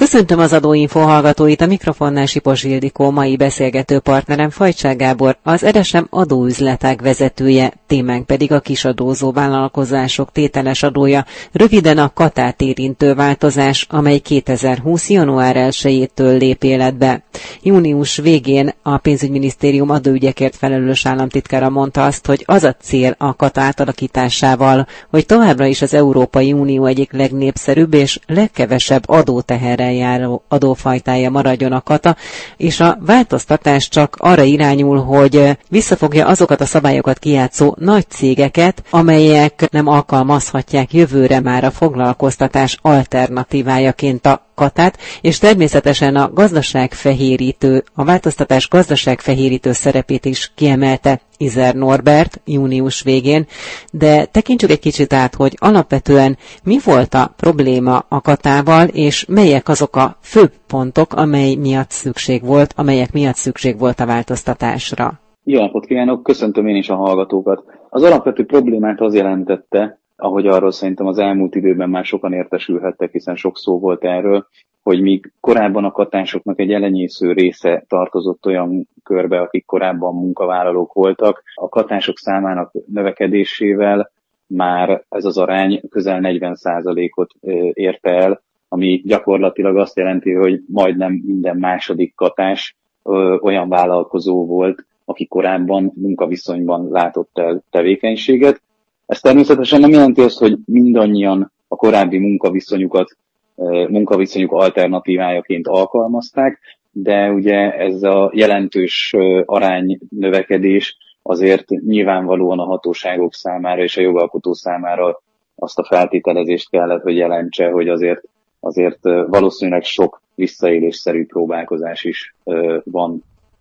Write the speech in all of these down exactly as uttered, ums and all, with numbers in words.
Köszöntöm az Adóinfo hallgatóit, a mikrofonnál Sipos Ildikó, mai beszélgető partnerem Fajcsák Gábor, az Eresem adóüzletág vezetője, témánk pedig a kisadózó vállalkozások tételes adója, röviden a katát érintő változás, amely kétezer-húsz. január elsejétől lép életbe. Június végén a pénzügyminisztérium adóügyekért felelős államtitkára mondta azt, hogy az a cél a kata átalakításával, hogy továbbra is az Európai Unió egyik legnépszerűbb és legkevesebb adóteherrel járó adófajtája maradjon a kata, és a változtatás csak arra irányul, hogy visszafogja azokat a szabályokat kijátszó nagy cégeket, amelyek nem alkalmazhatják jövőre már a foglalkoztatás alternatívájaként a katát, és természetesen a gazdaságfehérítő, a változtatás gazdaságfehérítő szerepét is kiemelte Izer Norbert június végén, de tekintsük egy kicsit át, hogy alapvetően mi volt a probléma a katával, és melyek azok a fő pontok, amely miatt szükség volt, amelyek miatt szükség volt a változtatásra. Jó napot kívánok, köszöntöm én is a hallgatókat. Az alapvető problémát az jelentette, ahogy arról szerintem az elmúlt időben már sokan értesülhettek, hiszen sok szó volt erről, hogy míg korábban a katásoknak egy elenyésző része tartozott olyan körbe, akik korábban munkavállalók voltak, a katások számának növekedésével már ez az arány közel negyven százalékot érte el, ami gyakorlatilag azt jelenti, hogy majdnem minden második katás olyan vállalkozó volt, aki korábban munkaviszonyban látott el tevékenységet. Ez természetesen nem jelenti azt, hogy mindannyian a korábbi munkaviszonyukat, munkaviszonyuk alternatívájaként alkalmazták, de ugye ez a jelentős arány növekedés azért nyilvánvalóan a hatóságok számára és a jogalkotó számára azt a feltételezést kellett, hogy jelentse, hogy azért, azért valószínűleg sok visszaélésszerű próbálkozás is van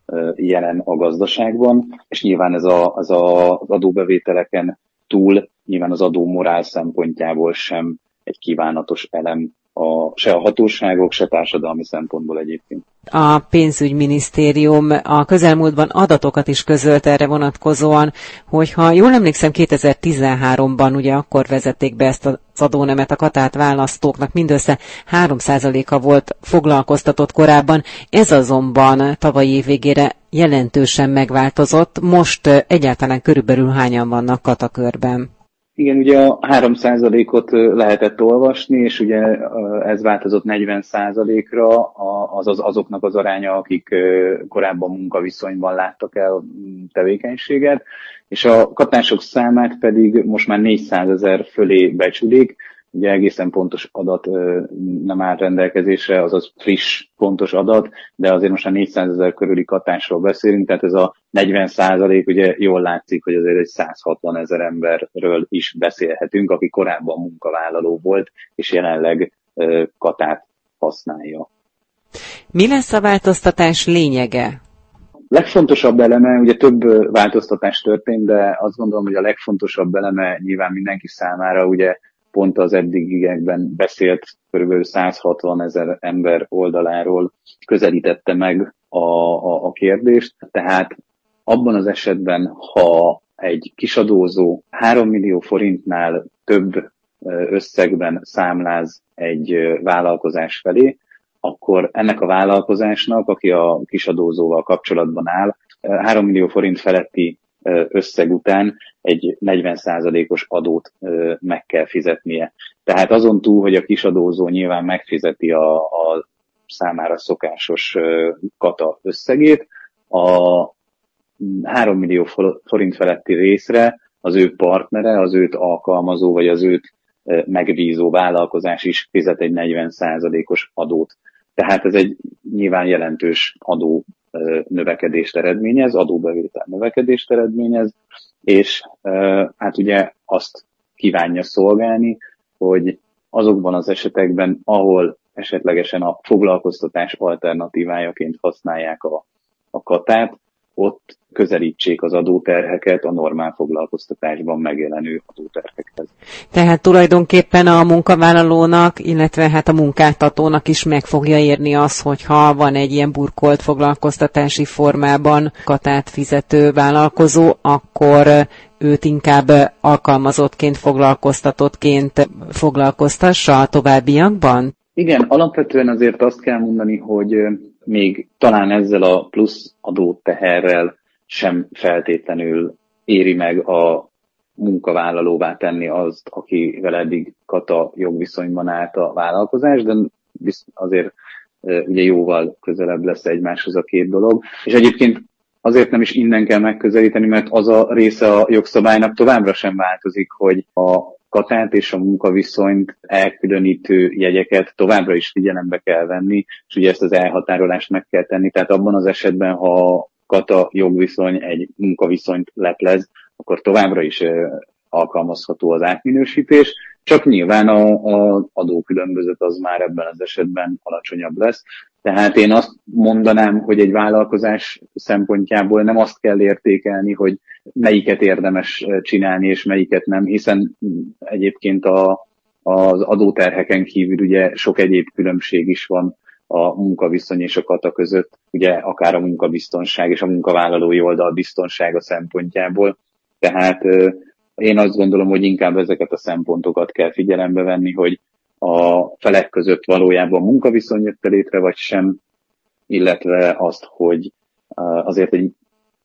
jelen a gazdaságban, és nyilván ez a, az, a, az adóbevételeken túl nyilván az adó morál szempontjából sem egy kívánatos elem a, se a hatóságok, se társadalmi szempontból egyébként. A pénzügyminisztérium a közelmúltban adatokat is közölt erre vonatkozóan, hogyha jól emlékszem, kétezer-tizenháromban ugye akkor vezették be ezt az adónemet a katát választóknak, mindössze három százaléka volt foglalkoztatott korábban, ez azonban tavalyi év végére jelentősen megváltozott, most egyáltalán körülbelül hányan vannak katakörben? Igen, ugye a három százalékot lehetett olvasni, és ugye ez változott negyven százalékra, azaz azoknak az aránya, akik korábban munkaviszonyban láttak el tevékenységet, és a katások számát pedig most már négyszázezer fölé becsülik, ugye egészen pontos adat nem áll rendelkezésre, azaz friss, pontos adat, de azért most már négyszázezer körüli katásról beszélünk, tehát ez a negyven százalék, ugye jól látszik, hogy azért egy száz hatvan ezer emberről is beszélhetünk, aki korábban munkavállaló volt, és jelenleg katát használja. Mi lesz a változtatás lényege? Legfontosabb eleme, ugye több változtatás történt, de azt gondolom, hogy a legfontosabb eleme nyilván mindenki számára, ugye pont az eddigiekben beszélt kb. száz hatvan ezer ember oldaláról közelítette meg a, a, a kérdést. Tehát abban az esetben, ha egy kisadózó három millió forintnál több összegben számláz egy vállalkozás felé, akkor ennek a vállalkozásnak, aki a kisadózóval kapcsolatban áll, három millió forint feletti összeg után egy negyven százalékos adót meg kell fizetnie. Tehát azon túl, hogy a kisadózó nyilván megfizeti a, a számára szokásos kata összegét, a három millió forint feletti részre az ő partnere, az őt alkalmazó, vagy az őt megbízó vállalkozás is fizet egy negyven százalékos adót. Tehát ez egy nyilván jelentős adó növekedést eredményez, adóbevétel növekedést eredményez, és hát ugye azt kívánja szolgálni, hogy azokban az esetekben, ahol esetlegesen a foglalkoztatás alternatívájaként használják a, a katát, ott közelítsék az adóterheket a normál foglalkoztatásban megjelenő adóterhekhez. Tehát tulajdonképpen a munkavállalónak, illetve hát a munkáltatónak is meg fogja érni az, hogyha van egy ilyen burkolt foglalkoztatási formában katát fizető vállalkozó, akkor őt inkább alkalmazottként, foglalkoztatottként foglalkoztassa a továbbiakban? Igen, alapvetően azért azt kell mondani, hogy még talán ezzel a plusz adóteherrel sem feltétlenül éri meg a munkavállalóvá tenni azt, akivel eddig kata jogviszonyban állt a vállalkozás, de azért ugye jóval közelebb lesz egymáshoz a két dolog. És egyébként azért nem is innen kell megközelíteni, mert az a része a jogszabálynak továbbra sem változik, hogy a katát és a munkaviszonyt elkülönítő jegyeket továbbra is figyelembe kell venni, és ugye ezt az elhatárolást meg kell tenni. Tehát abban az esetben, ha a kata jogviszony egy munkaviszonyt leplez, akkor továbbra is alkalmazható az átminősítés, csak nyilván a, a adókülönbözet az már ebben az esetben alacsonyabb lesz. Tehát én azt mondanám, hogy egy vállalkozás szempontjából nem azt kell értékelni, hogy melyiket érdemes csinálni, és melyiket nem, hiszen egyébként a, az adóterheken kívül ugye sok egyéb különbség is van a munkaviszony és a kata között, ugye akár a munkabiztonság és a munkavállalói oldal biztonsága szempontjából. Tehát én azt gondolom, hogy inkább ezeket a szempontokat kell figyelembe venni, hogy a felek között valójában munkaviszony jött létre, vagy sem, illetve azt, hogy azért egy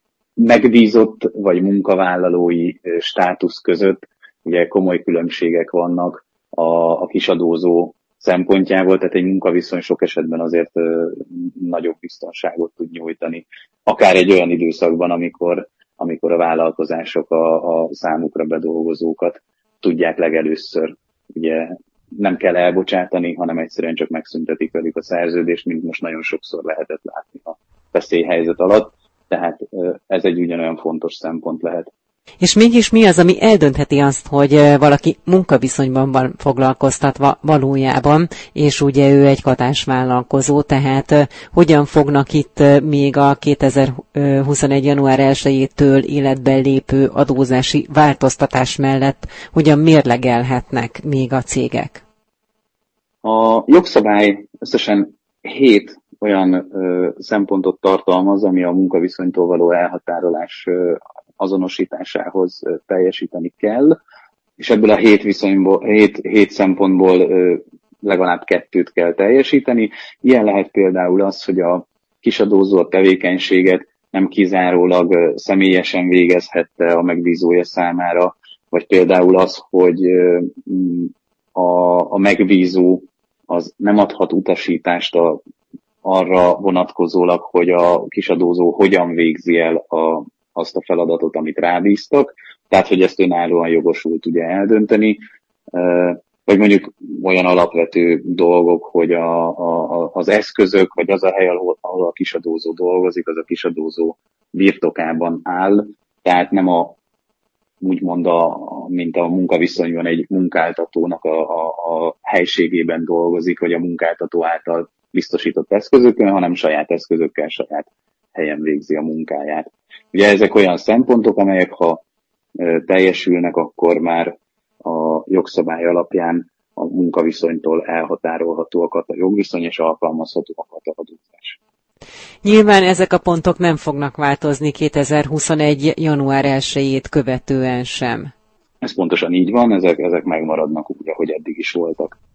megbízott vagy munkavállalói státusz között ugye komoly különbségek vannak a, a kisadózó szempontjából, tehát egy munkaviszony sok esetben azért nagyobb biztonságot tud nyújtani, akár egy olyan időszakban, amikor, amikor a vállalkozások a, a számukra bedolgozókat tudják legelőször ugye nem kell elbocsátani, hanem egyszerűen csak megszüntetik velük a szerződést, mint most nagyon sokszor lehetett látni a veszélyhelyzet alatt. Tehát ez egy ugyanolyan fontos szempont lehet. És mégis mi az, ami eldöntheti azt, hogy valaki munkaviszonyban van foglalkoztatva valójában, és ugye ő egy katás vállalkozó, tehát hogyan fognak itt még a kétezer-huszonegy. január elsejétől életbe lépő adózási változtatás mellett hogyan mérlegelhetnek még a cégek? A jogszabály összesen hét olyan ö, szempontot tartalmaz, ami a munkaviszonytól való elhatárolás ö, azonosításához ö, teljesíteni kell, és ebből a hét, viszonyból, hét, hét szempontból ö, legalább kettőt kell teljesíteni. Ilyen lehet például az, hogy a kisadózó a tevékenységet nem kizárólag ö, személyesen végezhette a megbízója számára, vagy például az, hogy ö, a, a megbízó az nem adhat utasítást a arra vonatkozólag, hogy a kisadózó hogyan végzi el a, azt a feladatot, amit rábíztak, tehát hogy ezt önállóan jogosult ugye eldönteni, vagy mondjuk olyan alapvető dolgok, hogy a, a, az eszközök, vagy az a hely, ahol, ahol a kisadózó dolgozik, az a kisadózó birtokában áll, tehát nem a úgymond, a, mint a munkaviszonyban egy munkáltatónak a, a, a helységében dolgozik, vagy a munkáltató által biztosított eszközökön, hanem saját eszközökkel, saját helyen végzi a munkáját. Ugye ezek olyan szempontok, amelyek ha e, teljesülnek, akkor már a jogszabály alapján a munkaviszonytól elhatárolhatóak a jogviszony, és alkalmazhatóak a adózás. Nyilván ezek a pontok nem fognak változni kétezer-huszonegy. január elsejét követően sem. Ez pontosan így van, ezek, ezek megmaradnak úgy, ahogy eddig is voltak.